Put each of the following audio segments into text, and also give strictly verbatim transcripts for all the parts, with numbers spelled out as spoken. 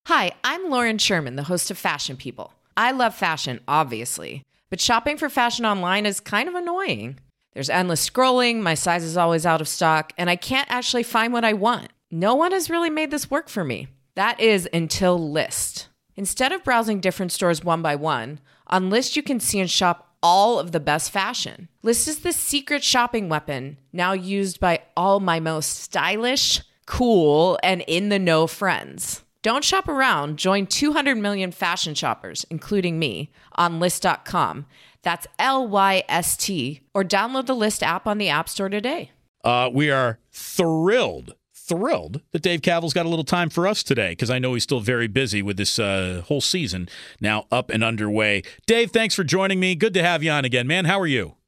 Hi, I'm Lauren Sherman, the host of Fashion People. I love fashion, obviously, but shopping for fashion online is kind of annoying. There's endless scrolling, my size is always out of stock, and I can't actually find what I want. No one has really made this work for me. That is until Lyst. Instead of browsing different stores one by one, on Lyst you can see and shop all of the best fashion. Lyst is the secret shopping weapon, now used by all my most stylish, cool, and in-the-know friends. Don't shop around. Join two hundred million fashion shoppers, including me, on Lyst dot com. That's L Y S T. Or download the Lyst app on the App Store today. Uh, we are thrilled, thrilled that Dave Kaval's got a little time for us today because I know he's still very busy with this uh, whole season now up and underway. Dave, thanks for joining me. Good to have you on again, man. How are you?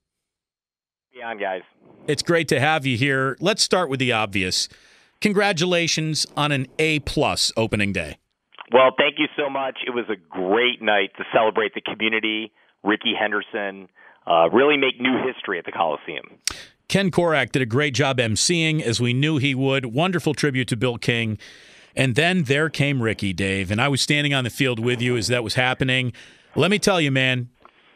Be on, guys. It's great to have you here. Let's start with the obvious. Congratulations on an A-plus opening day. Well, thank you so much. It was a great night to celebrate the community, Rickey Henderson, uh, really make new history at the Coliseum. Ken Korak did a great job emceeing, as we knew he would. Wonderful tribute to Bill King. And then there came Rickey, Dave, and I was standing on the field with you as that was happening. Let me tell you, man,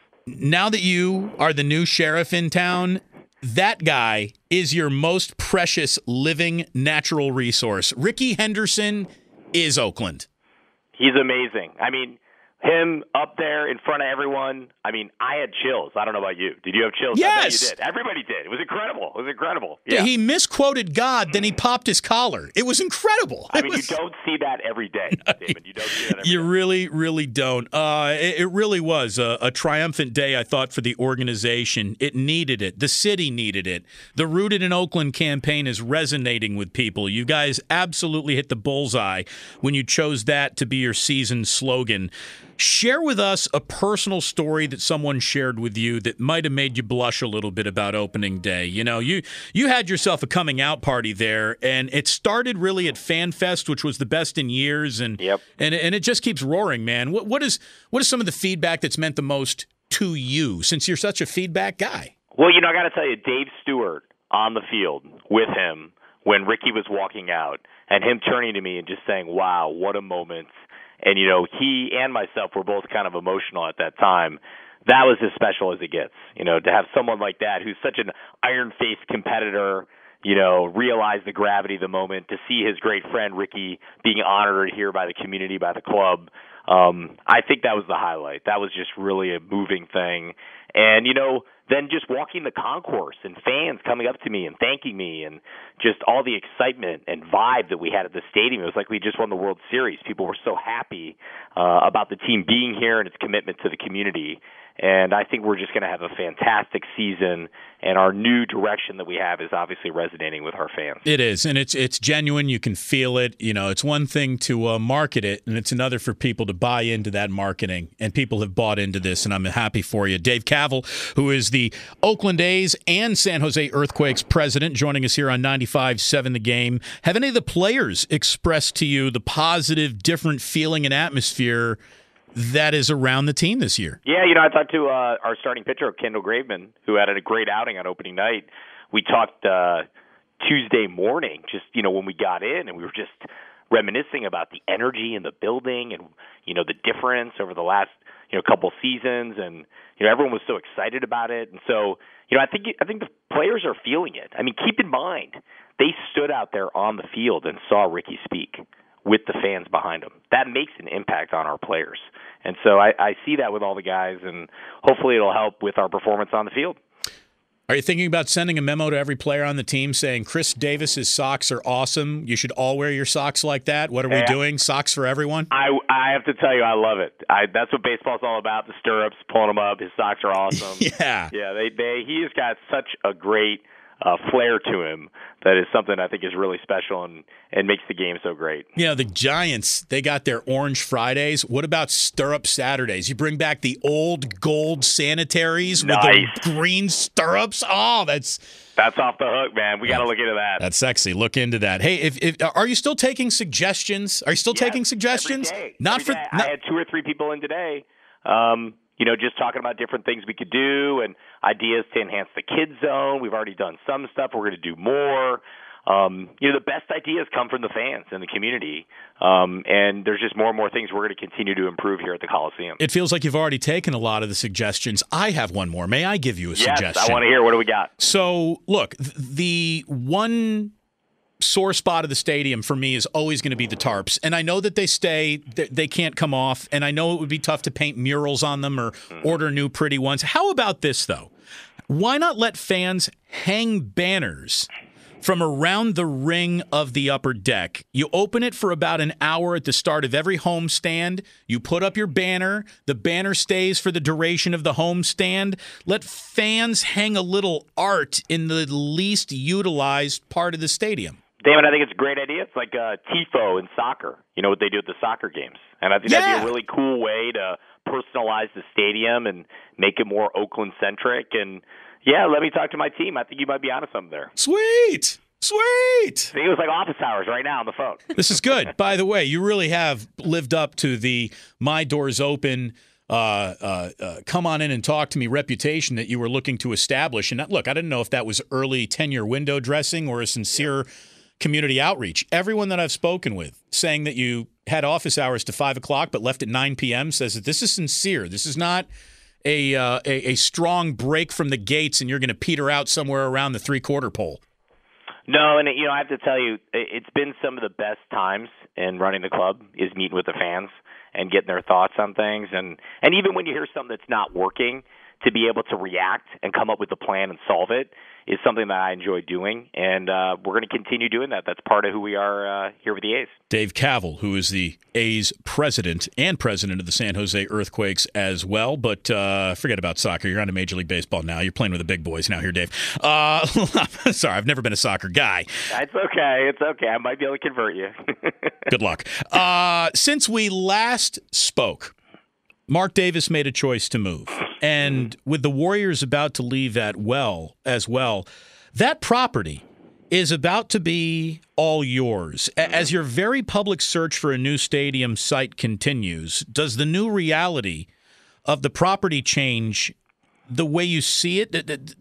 now that you are the new sheriff in town, that guy is your most precious living natural resource. Rickey Henderson is Oakland. He's amazing. I mean, him up there in front of everyone, I mean, I had chills. I don't know about you. Did you have chills? Yes. I bet you did. Everybody did. It was incredible. It was incredible. Yeah. He misquoted God, then he popped his collar. It was incredible. I It mean, was... you don't see that every day, David. You don't see that every You day. really, really don't. Uh, it, it really was a, a triumphant day, I thought, for the organization. It needed it. The city needed it. The Rooted in Oakland campaign is resonating with people. You guys absolutely hit the bullseye when you chose that to be your season slogan. Share with us a personal story that someone shared with you that might have made you blush a little bit about opening day. You know, you you had yourself a coming out party there, and it started really at FanFest, which was the best in years, and Yep. and and it just keeps roaring, man. What what is what is some of the feedback that's meant the most to you, since you're such a feedback guy? Well, you know, I got to tell you, Dave Stewart on the field with him when Rickey was walking out, and him turning to me and just saying, "Wow, what a moment." And, you know, he and myself were both kind of emotional at that time. That was as special as it gets, you know, to have someone like that who's such an iron-faced competitor, you know, realize the gravity of the moment, to see his great friend Rickey being honored here by the community, by the club. Um, I think that was the highlight. That was just really a moving thing. And, you know, then just walking the concourse and fans coming up to me and thanking me and just all the excitement and vibe that we had at the stadium. It was like we just won the World Series. People were so happy uh, about the team being here and its commitment to the community. And I think we're just going to have a fantastic season, and our new direction that we have is obviously resonating with our fans. It is, and it's it's genuine. You can feel it. You know, it's one thing to uh, market it, and it's another for people to buy into that marketing. And people have bought into this, and I'm happy for you. Dave Kaval, who is the Oakland A's and San Jose Earthquakes president, joining us here on ninety-five seven The Game. Have any of the players expressed to you the positive, different feeling and atmosphere that is around the team this year? Yeah, you know, I talked to uh, our starting pitcher, Kendall Graveman, who had a great outing on opening night. We talked uh, Tuesday morning, just, you know, when we got in, and we were just reminiscing about the energy in the building and, you know, the difference over the last, you know, couple seasons. And, you know, everyone was so excited about it. And so, you know, I think I think the players are feeling it. I mean, keep in mind, they stood out there on the field and saw Rickey speak with the fans behind him. That makes an impact on our players. And so I, I see that with all the guys, and hopefully it'll help with our performance on the field. Are you thinking about sending a memo to every player on the team saying, Chris Davis's socks are awesome, you should all wear your socks like that? What are we yeah. doing? Socks for everyone? I, I have to tell you, I love it. I, that's what baseball's all about, the stirrups, pulling them up. His socks are awesome. yeah. Yeah, they, they, he has got such a great uh, flair to him that is something I think is really special and, and makes the game so great. You know, the Giants, they got their Orange Fridays. What about Stirrup Saturdays? You bring back the old gold sanitaries nice. with the green stirrups? Oh, that's... That's off the hook, man. We got to look into that. That's sexy. Look into that. Hey, if, if are you still taking suggestions? Are you still yes, taking suggestions? Every day. Not every for. Day. Not, I had two or three people in today. Um, you know, just talking about different things we could do and ideas to enhance the kids zone. We've already done some stuff. We're going to do more. um, you know, the best ideas come from the fans and the community. Um, and there's just more and more things we're going to continue to improve here at the Coliseum. It feels like you've already taken a lot of the suggestions. I have one more. May I give you a yes, suggestion? I want to hear. What do we got? So, look, th- the one sore spot of the stadium for me is always going to be the tarps. And I know that they stay, they can't come off. And I know it would be tough to paint murals on them or mm. order new pretty ones. How about this, though? Why not let fans hang banners from around the ring of the upper deck? You open it for about an hour at the start of every homestand. You put up your banner. The banner stays for the duration of the homestand. Let fans hang a little art in the least utilized part of the stadium. Damon, I think it's a great idea. It's like uh, TIFO in soccer. You know what they do at the soccer games. And I think yeah. that'd be a really cool way to personalize the stadium and make it more Oakland-centric. And, yeah, let me talk to my team. I think you might be onto something there. Sweet. Sweet. I think it was like office hours right now on the phone. This is good. By the way, you really have lived up to the My Door's Open, uh, uh, uh, come on in and talk to me reputation that you were looking to establish. And that, look, I didn't know if that was early ten-year window dressing or a sincere community outreach. Everyone that I've spoken with saying that you had office hours to five o'clock but left at nine p.m. says that this is sincere. This is not a, uh, a, a strong break from the gates and you're going to peter out somewhere around the three-quarter pole. No, and you know, I have to tell you, it's been some of the best times in running the club is meeting with the fans and getting their thoughts on things. And, and even when you hear something that's not working, to be able to react and come up with a plan and solve it is something that I enjoy doing. And uh, we're going to continue doing that. That's part of who we are uh, here with the A's. Dave Kaval, who is the A's president and president of the San Jose Earthquakes as well. But uh, forget about soccer. You're on to Major League Baseball now. You're playing with the big boys now here, Dave. Uh, sorry, I've never been a soccer guy. It's okay. It's okay. I might be able to convert you. Good luck. Uh, since we last spoke, Mark Davis made a choice to move. And with the Warriors about to leave at well as well, that property is about to be all yours. As your very public search for a new stadium site continues, does the new reality of the property change the way you see it?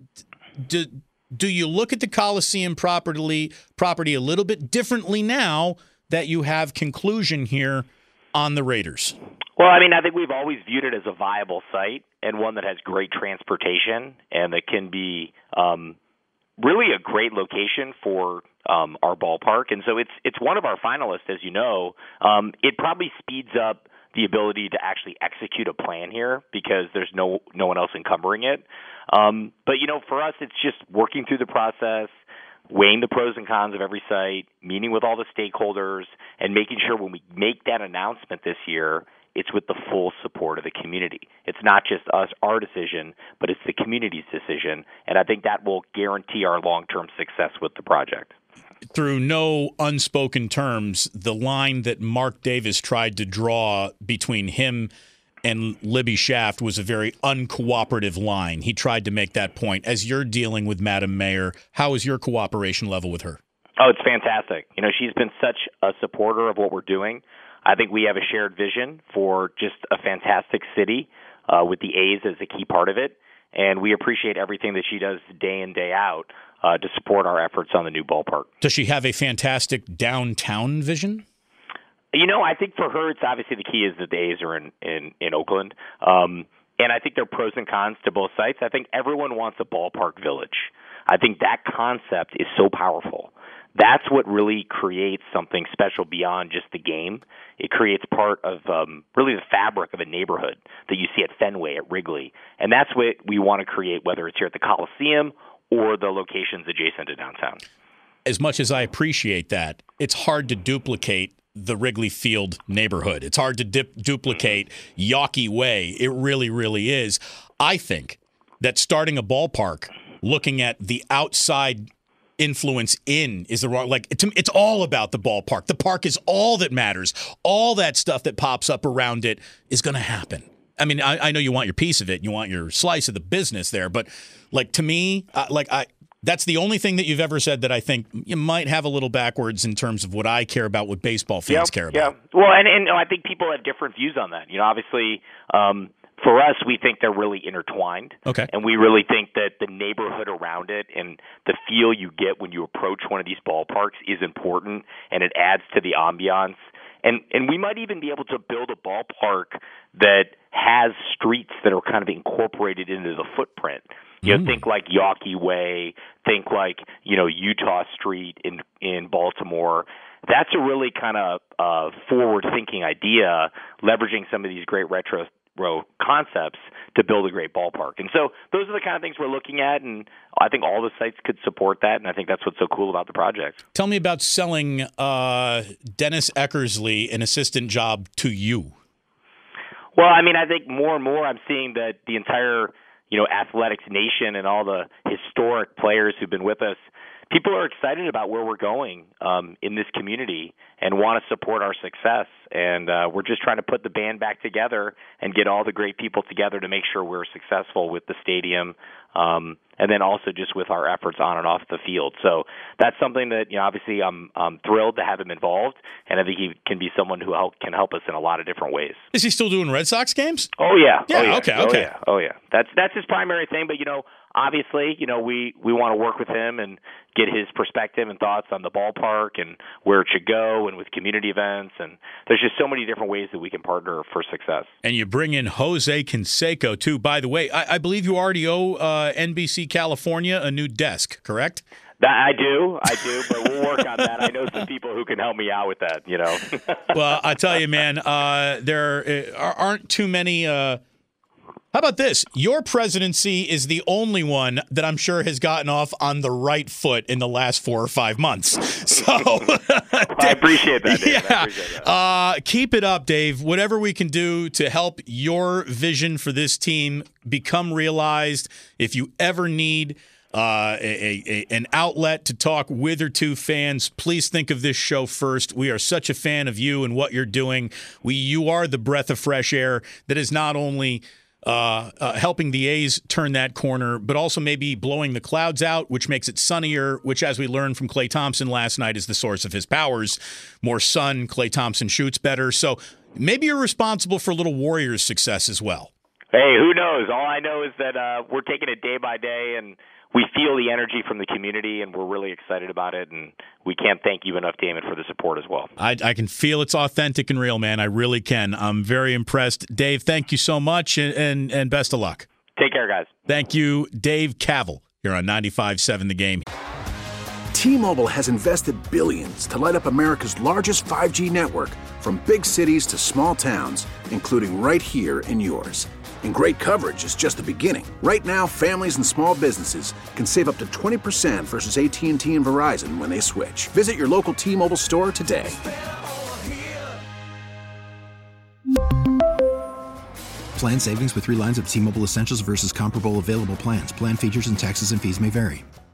Do, do you look at the Coliseum property, property a little bit differently now that you have conclusion here on the Raiders? Well, I mean, I think we've always viewed it as a viable site and one that has great transportation and that can be um, really a great location for um, our ballpark. And so it's it's one of our finalists, as you know. Um, it probably speeds up the ability to actually execute a plan here because there's no no one else encumbering it. Um, but, you know, for us, it's just working through the process, weighing the pros and cons of every site, meeting with all the stakeholders, and making sure when we make that announcement this year, it's with the full support of the community. It's not just us, our decision, but it's the community's decision. And I think that will guarantee our long-term success with the project. Through no unspoken terms, the line that Mark Davis tried to draw between him and Libby Schaaf was a very uncooperative line. He tried to make that point. As you're dealing with Madam Mayor, how is your cooperation level with her? Oh, it's fantastic. You know, she's been such a supporter of what we're doing. I think we have a shared vision for just a fantastic city uh, with the A's as a key part of it. And we appreciate everything that she does day in, day out uh, to support our efforts on the new ballpark. Does she have a fantastic downtown vision? You know, I think for her, it's obviously the key is that the A's are in, in, in Oakland. Um, and I think there are pros and cons to both sites. I think everyone wants a ballpark village. I think that concept is so powerful. That's what really creates something special beyond just the game. It creates part of um, really the fabric of a neighborhood that you see at Fenway, at Wrigley. And that's what we want to create, whether it's here at the Coliseum or the locations adjacent to downtown. As much as I appreciate that, it's hard to duplicate the Wrigley Field neighborhood. It's hard to dip, duplicate Yawkey Way. It really, really is. I think that starting a ballpark, looking at the outside influence in is the wrong, like it's, it's all about the ballpark. The park is all that matters. All that stuff that pops up around it is going to happen. I mean, I, I know you want your piece of it. You want your slice of the business there. But like to me, uh, like I, that's the only thing that you've ever said that I think you might have a little backwards in terms of what I care about, what baseball fans yeah, care about. Yeah. Well, and, and I think people have different views on that. You know, obviously, um, for us, we think they're really intertwined. Okay. And we really think that the neighborhood around it and the feel you get when you approach one of these ballparks is important, and it adds to the ambiance. And and we might even be able to build a ballpark that has streets that are kind of incorporated into the footprint. You know, mm. think like Yawkey Way, think like, you know, Utah Street in in Baltimore. That's a really kind of uh, forward-thinking idea, leveraging some of these great retro concepts to build a great ballpark. And so those are the kind of things we're looking at, and I think all the sites could support that, and I think that's what's so cool about the project. Tell me about selling uh, Dennis Eckersley an assistant job to you. Well, I mean, I think more and more I'm seeing that the entire, you know, athletics nation and all the historic players who've been with us, people are excited about where we're going um, in this community and want to support our success. And uh, we're just trying to put the band back together and get all the great people together to make sure we're successful with the stadium, um, and then also just with our efforts on and off the field. So that's something that, you know, obviously I'm, I'm thrilled to have him involved, and I think he can be someone who help, can help us in a lot of different ways. Is he still doing Red Sox games? Oh, yeah. Yeah, oh, yeah. okay, oh, okay. Yeah. Oh, yeah. That's, that's his primary thing, but, you know, obviously, you know, we, we want to work with him and get his perspective and thoughts on the ballpark and where it should go and with community events. And there's just so many different ways that we can partner for success. And you bring in Jose Canseco, too. By the way, I, I believe you already owe uh, N B C California a new desk, correct? That I do, I do, but we'll work on that. I know some people who can help me out with that, you know. Well, I tell you, man, uh, there aren't too many uh, – how about this? Your presidency is the only one that I'm sure has gotten off on the right foot in the last four or five months. So I appreciate that, Dave. Yeah. I appreciate that. Uh, keep it up, Dave. Whatever we can do to help your vision for this team become realized. If you ever need uh, a, a, an outlet to talk with or to fans, please think of this show first. We are such a fan of you and what you're doing. We, you are the breath of fresh air that is not only – Uh, uh, helping the A's turn that corner, but also maybe blowing the clouds out, which makes it sunnier, which, as we learned from Klay Thompson last night, is the source of his powers. More sun, Klay Thompson shoots better. So maybe you're responsible for little Warriors' success as well. Hey, who knows? All I know is that uh, we're taking it day by day, and we feel the energy from the community, and we're really excited about it, and we can't thank you enough, Damon, for the support as well. I, I can feel it's authentic and real, man. I really can. I'm very impressed. Dave, thank you so much, and, and, and best of luck. Take care, guys. Thank you, Dave Cavill, here on ninety-five seven The Game. T-Mobile has invested billions to light up America's largest five G network, from big cities to small towns, including right here in yours. And great coverage is just the beginning. Right now, families and small businesses can save up to twenty percent versus A T and T and Verizon when they switch. Visit your local T-Mobile store today. Plan savings with three lines of T-Mobile Essentials versus comparable available plans. Plan features and taxes and fees may vary.